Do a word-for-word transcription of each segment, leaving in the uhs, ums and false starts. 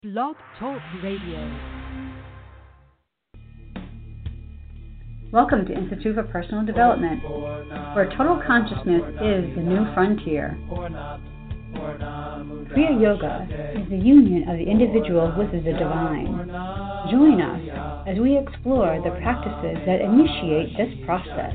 Blog Talk Radio. Welcome to Institute for Personal Development, where total consciousness is the new frontier. Kriya Yoga is the union of the individual with the divine. Join us as we explore the practices that initiate this process.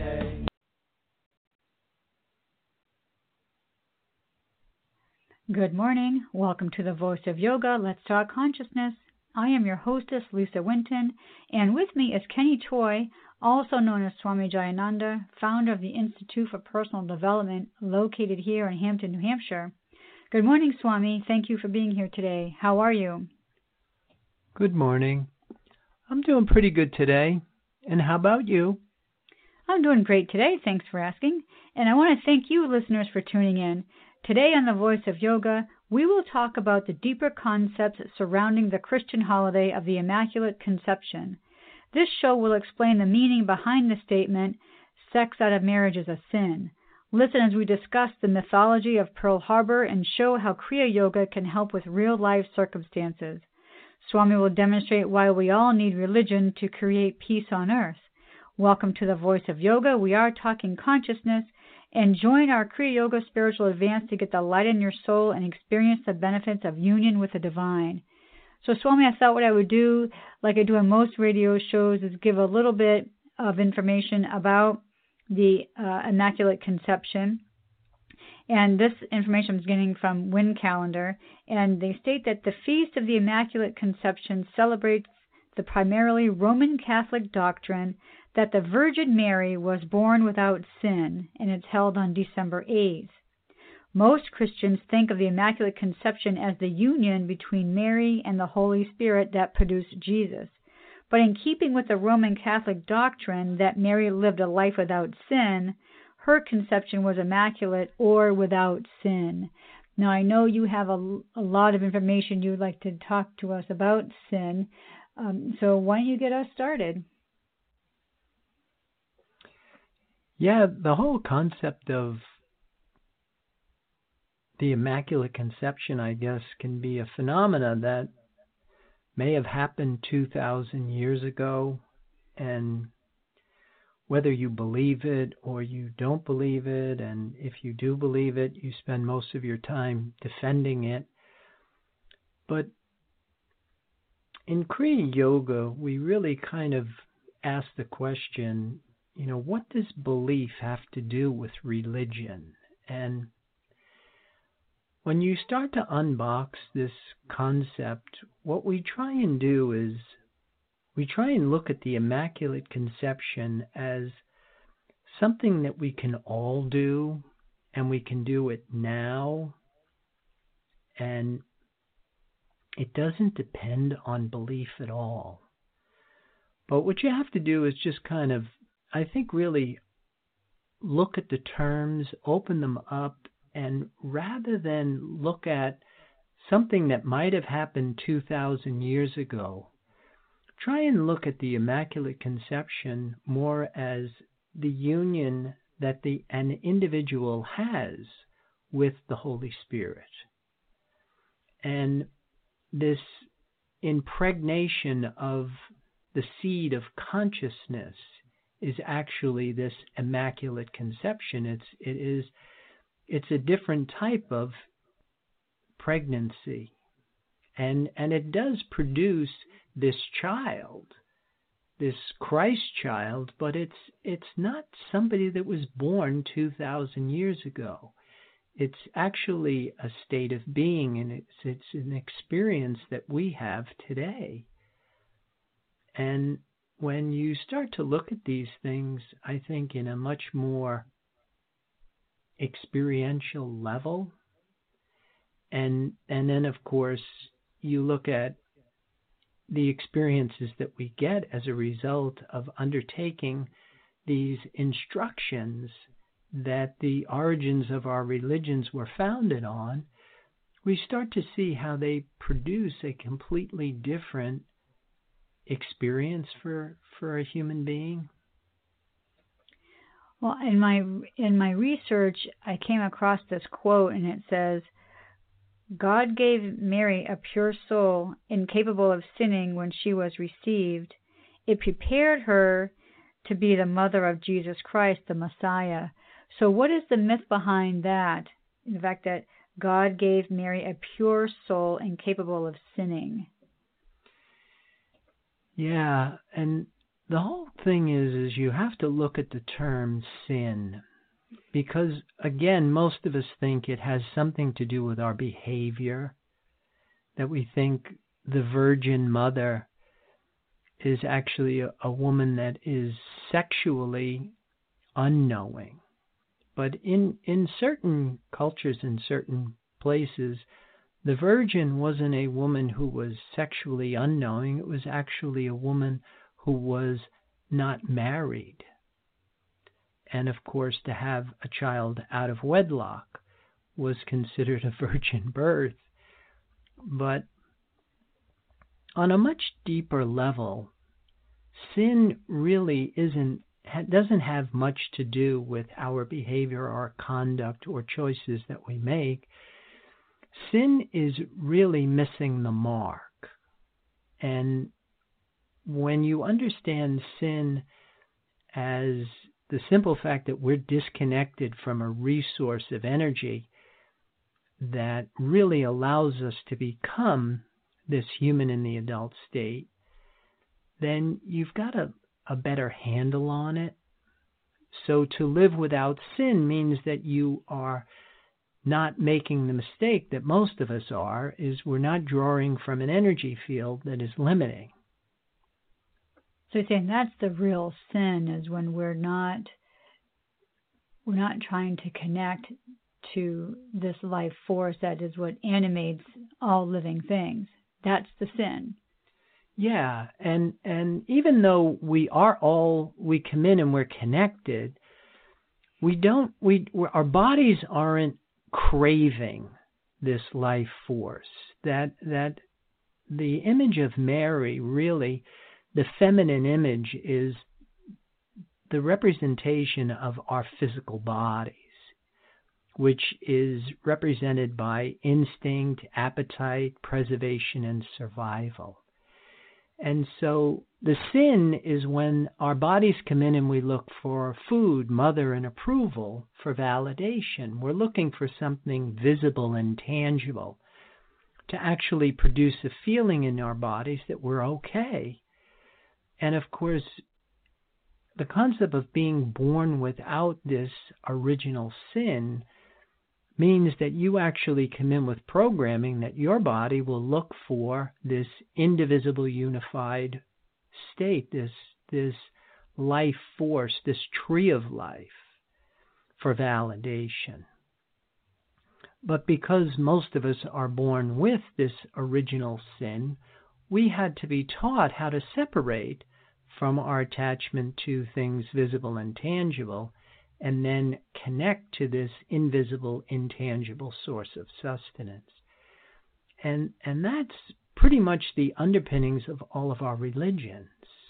Good morning. Welcome to the Voice of Yoga. Let's Talk Consciousness. I am your hostess, Lisa Winton, and with me is Kenny Choi, also known as Swami Jayananda, founder of the Institute for Personal Development, located here in Hampton, New Hampshire. Good morning, Swami. Thank you for being here today. How are you? Good morning. I'm doing pretty good today. And how about you? I'm doing great today. Thanks for asking. And I want to thank you, listeners, for tuning in. Today on The Voice of Yoga, we will talk about the deeper concepts surrounding the Christian holiday of the Immaculate Conception. This show will explain the meaning behind the statement, sex out of marriage is a sin. Listen as we discuss the mythology of Pearl Harbor and show how Kriya Yoga can help with real-life circumstances. Swami will demonstrate why we all need religion to create peace on earth. Welcome to The Voice of Yoga. We are talking consciousness. And join our Kriya Yoga Spiritual Advance to get the light in your soul and experience the benefits of union with the divine. So, Swami, I thought what I would do, like I do on most radio shows, is give a little bit of information about the uh, Immaculate Conception. And this information is getting from Wynn Calendar. And they state that the Feast of the Immaculate Conception celebrates the primarily Roman Catholic doctrine that the Virgin Mary was born without sin, and it's held on December eighth. Most Christians think of the Immaculate Conception as the union between Mary and the Holy Spirit that produced Jesus. But in keeping with the Roman Catholic doctrine that Mary lived a life without sin, her conception was immaculate or without sin. Now, I know you have a, a lot of information you'd like to talk to us about sin, um, so why don't you get us started? Yeah, the whole concept of the Immaculate Conception, I guess, can be a phenomena that may have happened two thousand years ago, and whether you believe it or you don't believe it, and if you do believe it, you spend most of your time defending it. But in Kriya Yoga, we really kind of ask the question, you know, what does belief have to do with religion? And when you start to unbox this concept, what we try and do is we try and look at the Immaculate Conception as something that we can all do, and we can do it now, and it doesn't depend on belief at all. But what you have to do is just kind of, I think, really look at the terms, open them up, and rather than look at something that might have happened two thousand years ago, try and look at the Immaculate Conception more as the union that the an individual has with the Holy Spirit. And this impregnation of the seed of consciousness is actually this Immaculate Conception. It's it is it's a different type of pregnancy, and and it does produce this child, this Christ child, but it's it's not somebody that was born two thousand years ago. It's actually a state of being, and it's it's an experience that we have today. And when you start to look at these things, I think in a much more experiential level, and and then of course you look at the experiences that we get as a result of undertaking these instructions that the origins of our religions were founded on, we start to see how they produce a completely different experience for for a human being. Well, in my in my research, I came across this quote, and it says, God gave Mary a pure soul, incapable of sinning when she was received. It prepared her to be the mother of Jesus Christ, the Messiah. So what is the myth behind that? The fact that God gave Mary a pure soul incapable of sinning. Yeah, and the whole thing is, is you have to look at the term sin. Because, again, most of us think it has something to do with our behavior, that we think the Virgin Mother is actually a, a woman that is sexually unknowing. But in, in certain cultures, in certain places, the Virgin wasn't a woman who was sexually unknowing. It was actually a woman who was not married. And, of course, to have a child out of wedlock was considered a virgin birth. But on a much deeper level, sin really isn't doesn't have much to do with our behavior, our conduct, or choices that we make. Sin is really missing the mark. And when you understand sin as the simple fact that we're disconnected from a resource of energy that really allows us to become this human in the adult state, then you've got a, a better handle on it. So to live without sin means that you are not making the mistake that most of us are, is we're not drawing from an energy field that is limiting. So you're saying that's the real sin, is when we're not we're not trying to connect to this life force that is what animates all living things. That's the sin. Yeah, and and even though we are all we come in and we're connected, we don't we our bodies aren't craving this life force. That that the image of Mary, really, the feminine image, is the representation of our physical bodies, which is represented by instinct, appetite, preservation, and survival. And so the sin is when our bodies come in and we look for food, mother, and approval for validation. We're looking for something visible and tangible to actually produce a feeling in our bodies that we're okay. And of course, the concept of being born without this original sin means that you actually come in with programming that your body will look for this indivisible, unified state, this this life force, this tree of life for validation. But because most of us are born with this original sin, we had to be taught how to separate from our attachment to things visible and tangible, and then connect to this invisible, intangible source of sustenance. And and that's pretty much the underpinnings of all of our religions.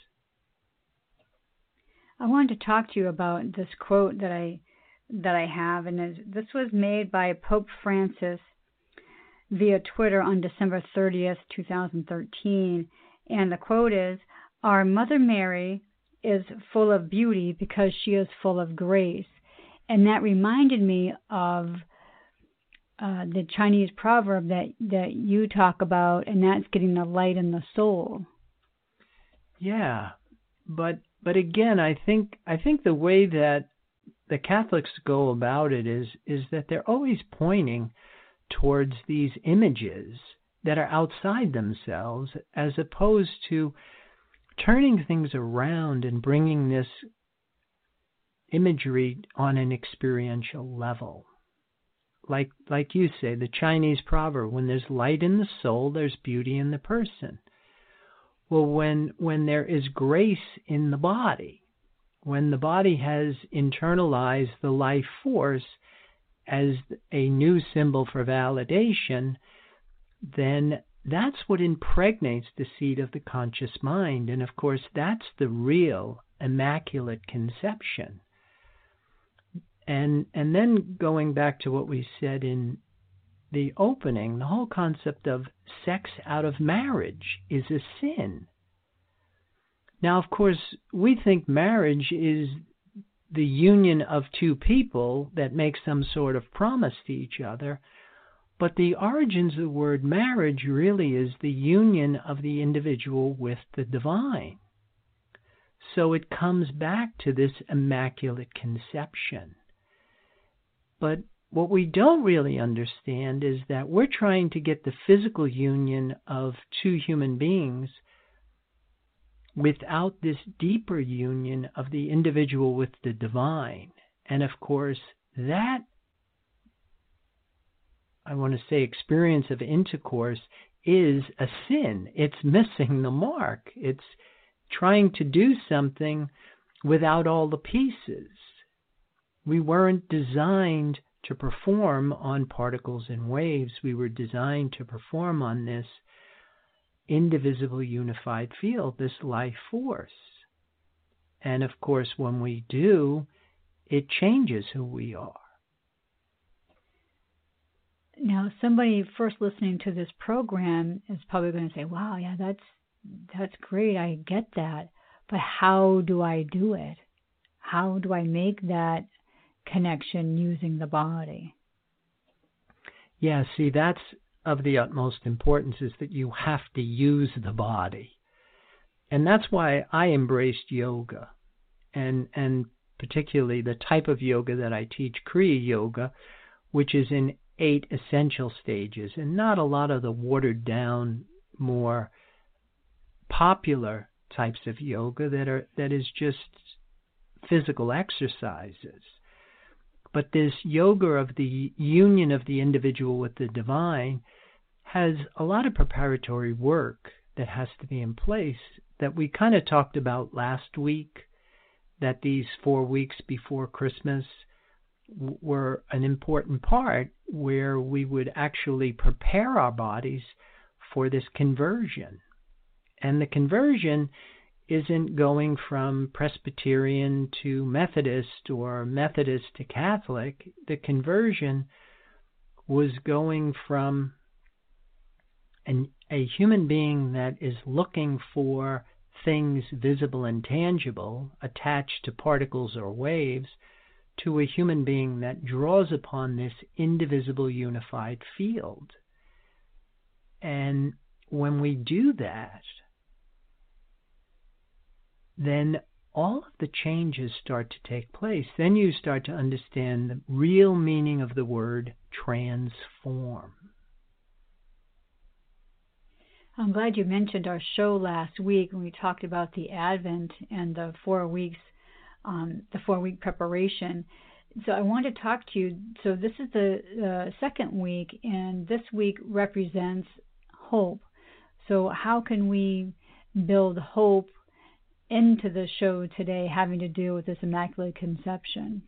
I wanted to talk to you about this quote that I that I have, and this was made by Pope Francis via Twitter on December thirtieth, twenty thirteen. And the quote is, "Our Mother Mary is full of beauty because she is full of grace." And that reminded me of uh, the Chinese proverb that, that you talk about, and that's getting the light in the soul. Yeah, but but again, I think I think the way that the Catholics go about it is is that they're always pointing towards these images that are outside themselves, as opposed to turning things around and bringing this imagery on an experiential level. Like like you say, the Chinese proverb, when there's light in the soul, there's beauty in the person. Well, when when there is grace in the body, when the body has internalized the life force as a new symbol for validation, then that's what impregnates the seed of the conscious mind. And of course, that's the real immaculate conception. And and then going back to what we said in the opening, the whole concept of sex out of marriage is a sin. Now, of course, we think marriage is the union of two people that make some sort of promise to each other, but the origins of the word marriage really is the union of the individual with the divine. So it comes back to this immaculate conception. But what we don't really understand is that we're trying to get the physical union of two human beings without this deeper union of the individual with the divine. And of course, that, I want to say, experience of intercourse is a sin. It's missing the mark. It's trying to do something without all the pieces. We weren't designed to perform on particles and waves. We were designed to perform on this indivisible unified field, this life force. And of course, when we do, it changes who we are. Now, somebody first listening to this program is probably going to say, wow, yeah, that's that's great. I get that. But how do I do it? How do I make that connection using the body? Yeah, see, that's of the utmost importance, is that you have to use the body. And that's why I embraced yoga, and and particularly the type of yoga that I teach, Kriya Yoga, which is in eight essential stages, and not a lot of the watered down, more popular types of yoga that are that is just physical exercises. But this yoga of the union of the individual with the divine has a lot of preparatory work that has to be in place that we kind of talked about last week, that these four weeks before Christmas w- were an important part where we would actually prepare our bodies for this conversion. And the conversion isn't going from Presbyterian to Methodist or Methodist to Catholic. The conversion was going from an, a human being that is looking for things visible and tangible attached to particles or waves to a human being that draws upon this indivisible unified field. And when we do that, then all of the changes start to take place. Then you start to understand the real meaning of the word transform. I'm glad you mentioned our show last week when we talked about the Advent and the four weeks, um, the four-week preparation. So I want to talk to you. So this is the, the second week, and this week represents hope. So how can we build hope into the show today, having to do with this Immaculate Conception?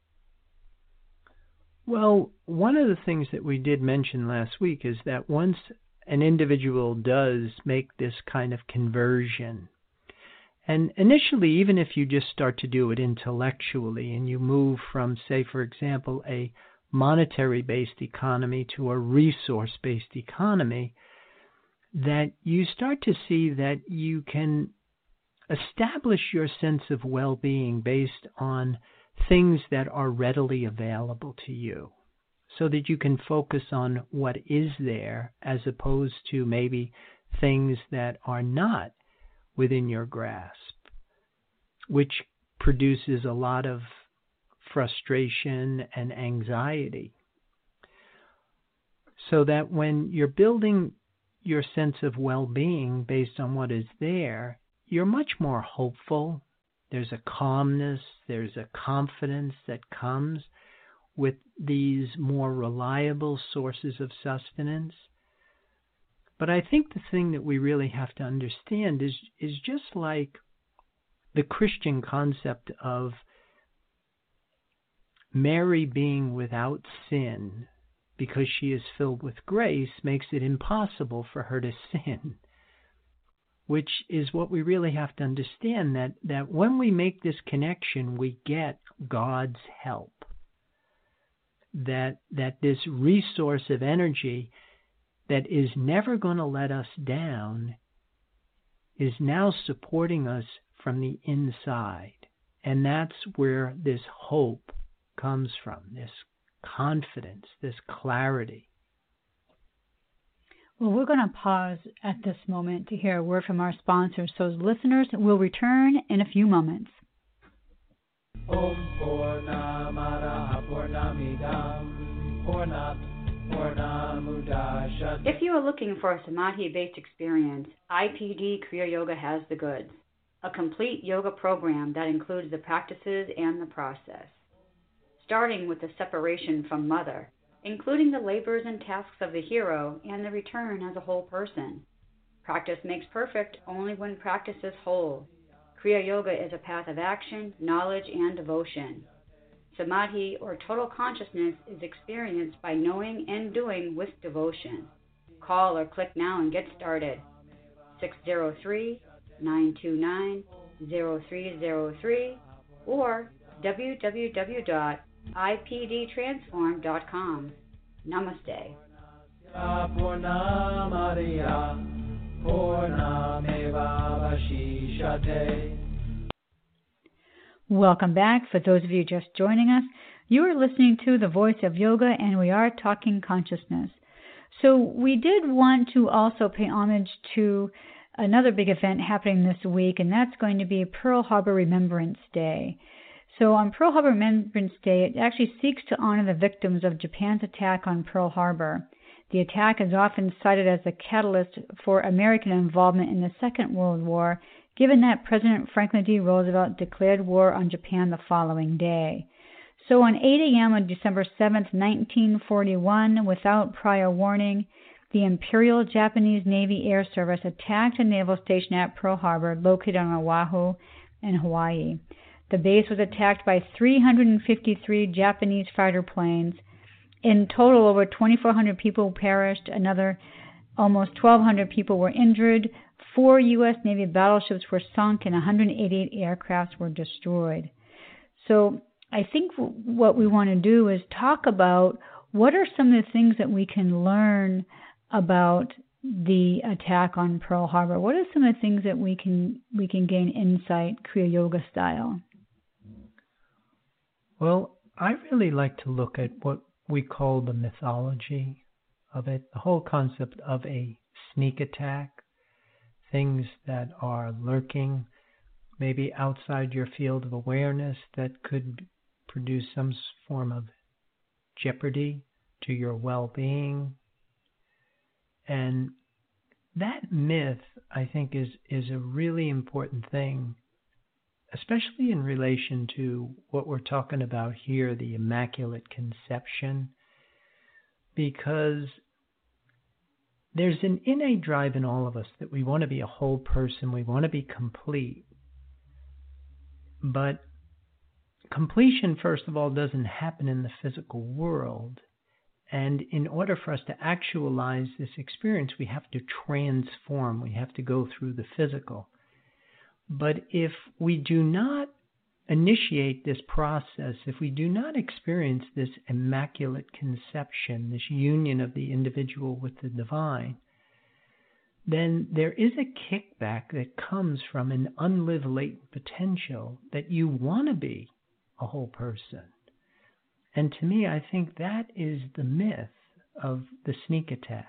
Well, one of the things that we did mention last week is that once an individual does make this kind of conversion, and initially, even if you just start to do it intellectually and you move from, say, for example, a monetary-based economy to a resource-based economy, that you start to see that you can establish your sense of well-being based on things that are readily available to you, so that you can focus on what is there as opposed to maybe things that are not within your grasp, which produces a lot of frustration and anxiety. So that when you're building your sense of well-being based on what is there, you're much more hopeful. There's a calmness, there's a confidence that comes with these more reliable sources of sustenance. But I think the thing that we really have to understand is, is just like the Christian concept of Mary being without sin because she is filled with grace makes it impossible for her to sin. Which is what we really have to understand, that, that when we make this connection, we get God's help. that that this resource of energy that is never going to let us down is now supporting us from the inside. And that's where this hope comes from, this confidence, this clarity. Well, we're going to pause at this moment to hear a word from our sponsors. So, listeners, we'll return in a few moments. Om Purnamada Purnamidam Purnat Purnamudashate. If you are looking for a Samadhi-based experience, I P D Kriya Yoga has the goods. A complete yoga program that includes the practices and the process. Starting with the separation from mother, including the labors and tasks of the hero and the return as a whole person. Practice makes perfect only when practice is whole. Kriya Yoga is a path of action, knowledge, and devotion. Samadhi, or total consciousness, is experienced by knowing and doing with devotion. Call or click now and get started. six zero three, nine two nine, zero three zero three or w w w dot i p d transform dot com. Namaste. Welcome back. For those of you just joining us, you are listening to The Voice of Yoga, and we are talking consciousness. So we did want to also pay homage to another big event happening this week, and that's going to be Pearl Harbor Remembrance Day. So on Pearl Harbor Remembrance Day, it actually seeks to honor the victims of Japan's attack on Pearl Harbor. The attack is often cited as the catalyst for American involvement in the Second World War, given that President Franklin D. Roosevelt declared war on Japan the following day. So on eight a.m. on December seventh, nineteen forty-one, without prior warning, the Imperial Japanese Navy Air Service attacked a naval station at Pearl Harbor, located on Oahu in Hawaii. The base was attacked by three hundred fifty-three Japanese fighter planes. In total, over twenty-four hundred people perished. Another almost twelve hundred people were injured. Four U S Navy battleships were sunk and one hundred eighty-eight aircrafts were destroyed. So I think what we want to do is talk about what are some of the things that we can learn about the attack on Pearl Harbor. What are some of the things that we can we can gain insight Kriya Yoga style? Well, I really like to look at what we call the mythology of it, the whole concept of a sneak attack, things that are lurking, maybe outside your field of awareness that could produce some form of jeopardy to your well-being. And that myth, I think, is, is a really important thing, especially in relation to what we're talking about here, the Immaculate Conception, because there's an innate drive in all of us that we want to be a whole person, we want to be complete. But completion, first of all, doesn't happen in the physical world. And in order for us to actualize this experience, we have to transform, we have to go through the physical. But if we do not initiate this process, if we do not experience this immaculate conception, this union of the individual with the divine, then there is a kickback that comes from an unlived latent potential that you want to be a whole person. And to me, I think that is the myth of the sneak attack.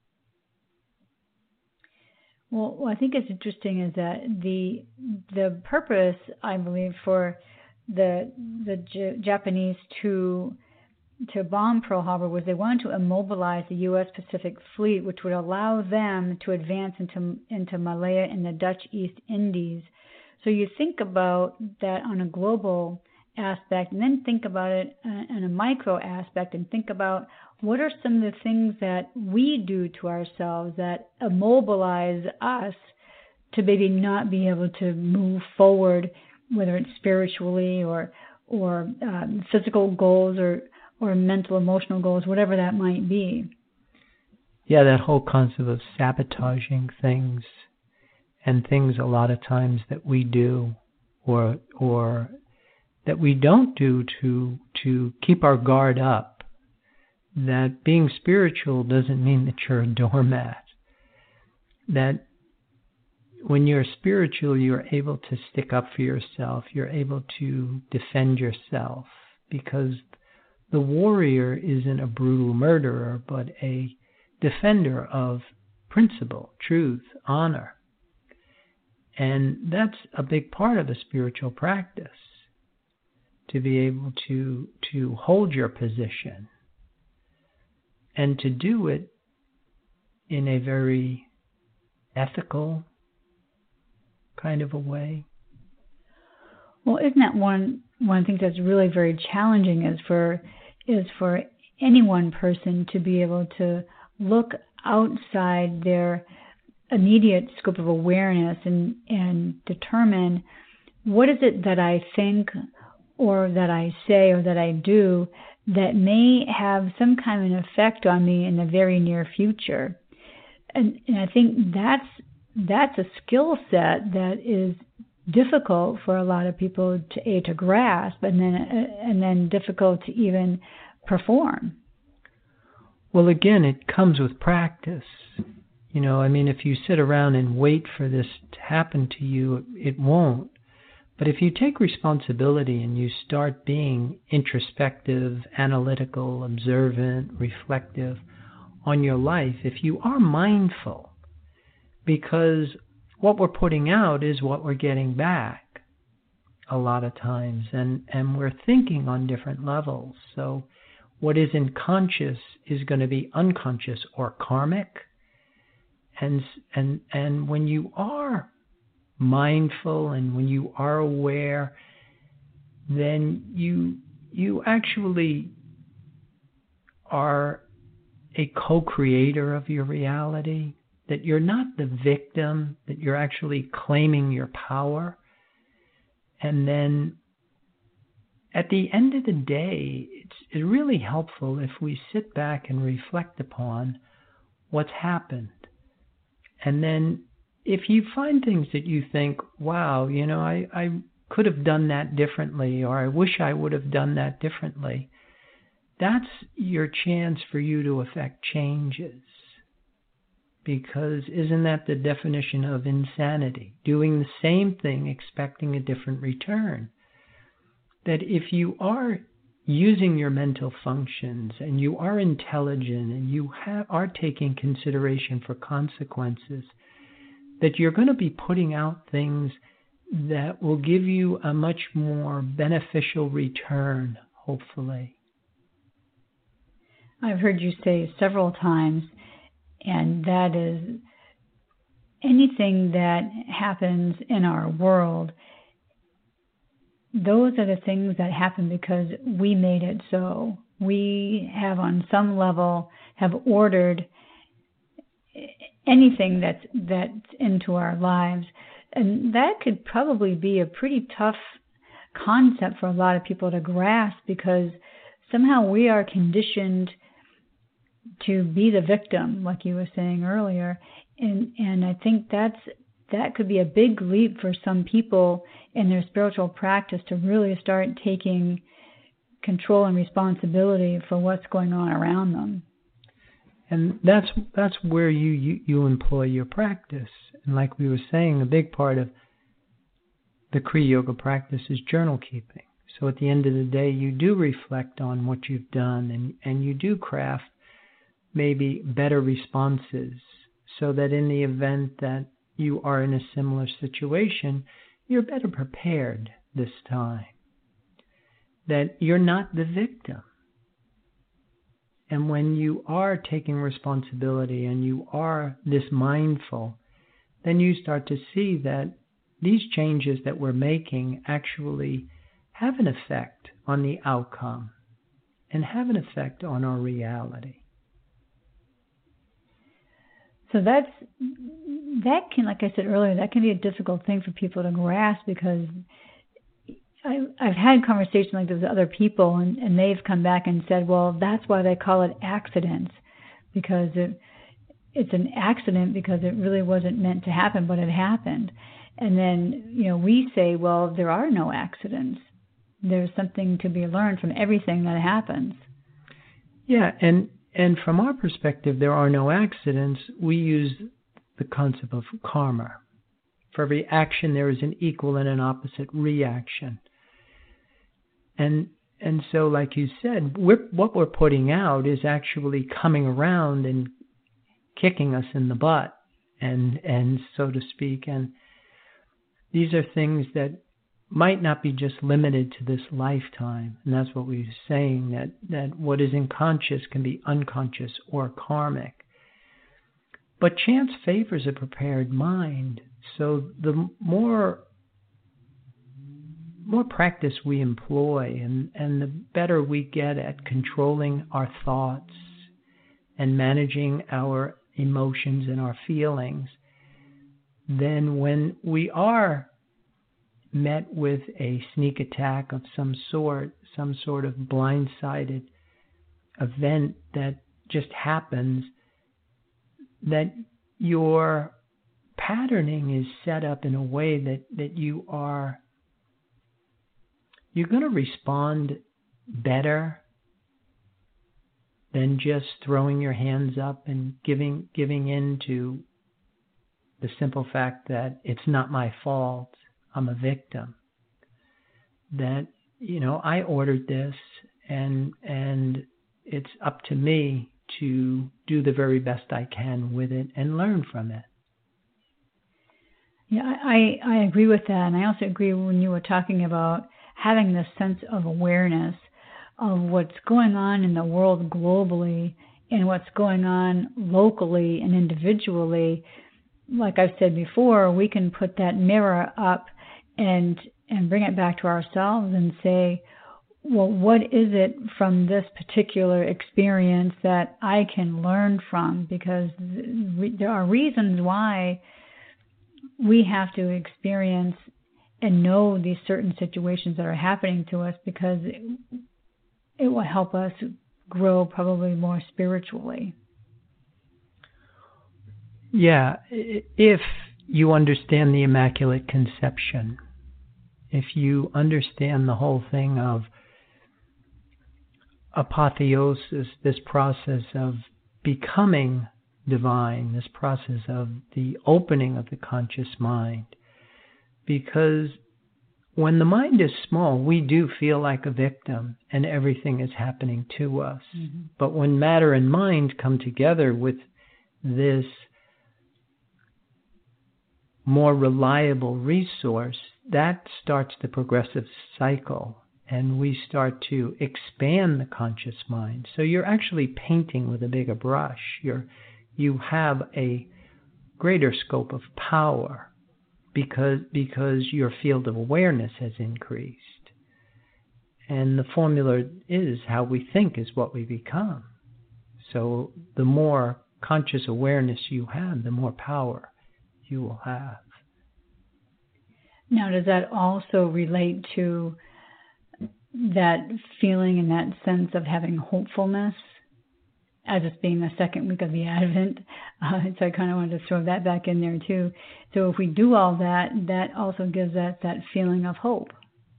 Well, what I think is interesting is that the the purpose, I believe, for the the J- Japanese to to bomb Pearl Harbor was they wanted to immobilize the U S Pacific Fleet, which would allow them to advance into into Malaya and the Dutch East Indies. So you think about that on a global aspect, and then think about it on a micro aspect, and think about what are some of the things that we do to ourselves that immobilize us to maybe not be able to move forward, whether it's spiritually or or um, physical goals or, or mental, emotional goals, whatever that might be. Yeah, that whole concept of sabotaging things and things a lot of times that we do or or that we don't do to to keep our guard up that being spiritual doesn't mean that you're a doormat. That when you're spiritual, you're able to stick up for yourself. You're able to defend yourself, because the warrior isn't a brutal murderer, but a defender of principle, truth, honor. And that's a big part of a spiritual practice, to be able to, to hold your position and to do it in a very ethical kind of a way. Well, isn't that one one thing that's really very challenging is for is for any one person to be able to look outside their immediate scope of awareness and, and determine what is it that I think or that I say or that I do that may have some kind of effect on me in the very near future. And, and I think that's that's a skill set that is difficult for a lot of people to a to grasp, and then and then difficult to even perform. Well, again, it comes with practice. You know, I mean, if you sit around and wait for this to happen to you, it won't. But if you take responsibility and you start being introspective, analytical, observant, reflective on your life, if you are mindful, because what we're putting out is what we're getting back a lot of times, and, and we're thinking on different levels. So what is unconscious is going to be unconscious or karmic. And, and, and when you are mindful and when you are aware, then you you actually are a co-creator of your reality, that you're not the victim, that you're actually claiming your power. And then at the end of the day, it's, it's really helpful if we sit back and reflect upon what's happened. And then if you find things that you think, wow, you know, I, I could have done that differently, or I wish I would have done that differently, that's your chance for you to affect changes. Because isn't that the definition of insanity? Doing the same thing, expecting a different return. That if you are using your mental functions and you are intelligent and you have, are taking consideration for consequences, that you're going to be putting out things that will give you a much more beneficial return, hopefully. I've heard you say several times, and that is anything that happens in our world, those are the things that happen because we made it so. We have on some level have ordered anything that's that's into our lives. And that could probably be a pretty tough concept for a lot of people to grasp, because somehow we are conditioned to be the victim, like you were saying earlier. And and I think that's that could be a big leap for some people in their spiritual practice to really start taking control and responsibility for what's going on around them. And that's that's where you, you, you employ your practice. And like we were saying, a big part of the Kriya Yoga practice is journal keeping. So at the end of the day, you do reflect on what you've done, and, and you do craft maybe better responses, so that in the event that you are in a similar situation, you're better prepared this time. That you're not the victim. And when you are taking responsibility and you are this mindful, then you start to see that these changes that we're making actually have an effect on the outcome and have an effect on our reality. So that's that can, like I said earlier, that can be a difficult thing for people to grasp, because I, I've had conversations like this with other people, and, and they've come back and said, well, that's why they call it accidents, because it, it's an accident because it really wasn't meant to happen, but it happened. And then, you know, we say, well, there are no accidents. There's something to be learned from everything that happens. Yeah, and and from our perspective, there are no accidents. We use the concept of karma. For every action, there is an equal and an opposite reaction. And and so, like you said, we're, what we're putting out is actually coming around and kicking us in the butt, and and so to speak. And these are things that might not be just limited to this lifetime. And that's what we were saying, that, that what is unconscious can be unconscious or karmic. But chance favors a prepared mind. So the more more practice we employ, and, and the better we get at controlling our thoughts and managing our emotions and our feelings, then when we are met with a sneak attack of some sort, some sort of blindsided event that just happens, that your patterning is set up in a way that, that you are you're going to respond better than just throwing your hands up and giving giving in to the simple fact that it's not my fault, I'm a victim. That, you know, I ordered this, and and it's up to me to do the very best I can with it and learn from it. Yeah, I, I agree with that. And I also agree when you were talking about having this sense of awareness of what's going on in the world globally and what's going on locally and individually. Like I've said before, we can put that mirror up and and bring it back to ourselves and say, well, what is it from this particular experience that I can learn from? Because there are reasons why we have to experience and know these certain situations that are happening to us, because it, it will help us grow probably more spiritually. Yeah, if you understand the Immaculate Conception, if you understand the whole thing of apotheosis, this process of becoming divine, this process of the opening of the conscious mind. Because when the mind is small, we do feel like a victim and everything is happening to us. Mm-hmm. But when matter and mind come together with this more reliable resource, that starts the progressive cycle, and we start to expand the conscious mind. So you're actually painting with a bigger brush. You're you have a greater scope of power because because your field of awareness has increased. And the formula is how we think is what we become. So the more conscious awareness you have, the more power you will have. Now, does that also relate to that feeling and that sense of having hopefulness, as it's being the second week of the Advent? Uh, so I kind of wanted to throw that back in there too. So if we do all that, that also gives us that feeling of hope.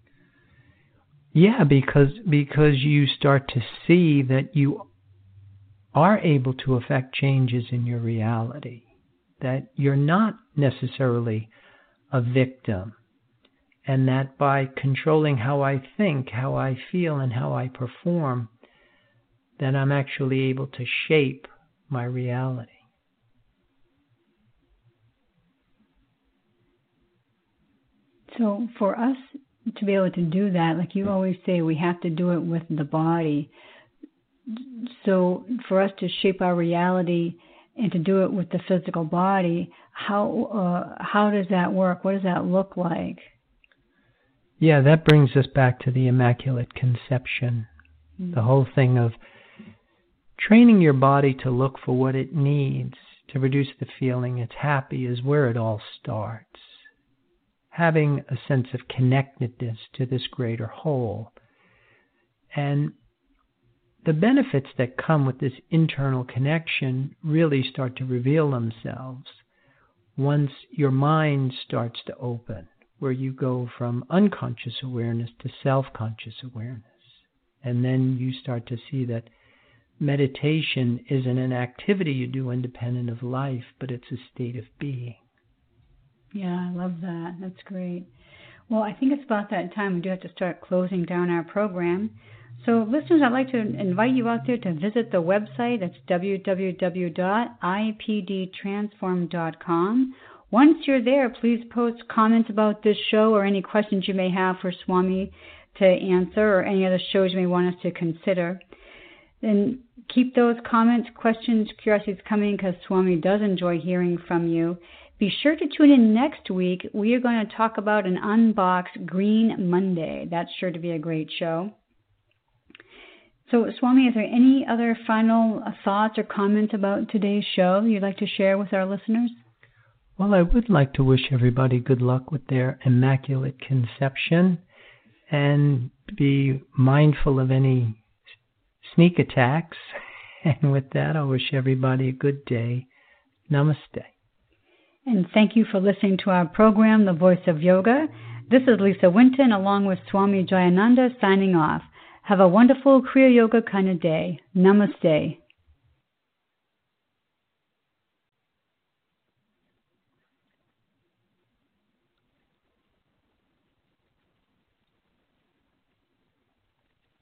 Yeah, because because you start to see that you are able to affect changes in your reality, that you're not necessarily a victim, and that by controlling how I think, how I feel, and how I perform, that I'm actually able to shape my reality. So for us to be able to do that, like you always say, we have to do it with the body. So for us to shape our reality and to do it with the physical body, how uh, how does that work? What does that look like? Yeah, that brings us back to the Immaculate Conception. Mm-hmm. The whole thing of training your body to look for what it needs to produce the feeling it's happy is where it all starts. Having a sense of connectedness to this greater whole. And the benefits that come with this internal connection really start to reveal themselves once your mind starts to open, where you go from unconscious awareness to self-conscious awareness. And then you start to see that meditation isn't an activity you do independent of life, but it's a state of being. Yeah, I love that. That's great. Well, I think it's about that time we do have to start closing down our program. So, listeners, I'd like to invite you out there to visit the website. That's w w w dot i p d transform dot com. Once you're there, please post comments about this show or any questions you may have for Swami to answer, or any other shows you may want us to consider. Then keep those comments, questions, curiosities coming, because Swami does enjoy hearing from you. Be sure to tune in next week. We are going to talk about an unboxed Green Monday. That's sure to be a great show. So, Swami, is there any other final thoughts or comments about today's show you'd like to share with our listeners? Well, I would like to wish everybody good luck with their Immaculate Conception and be mindful of any sneak attacks. And with that, I wish everybody a good day. Namaste. And thank you for listening to our program, The Voice of Yoga. This is Lisa Winton along with Swami Jayananda signing off. Have a wonderful Kriya Yoga kind of day. Namaste.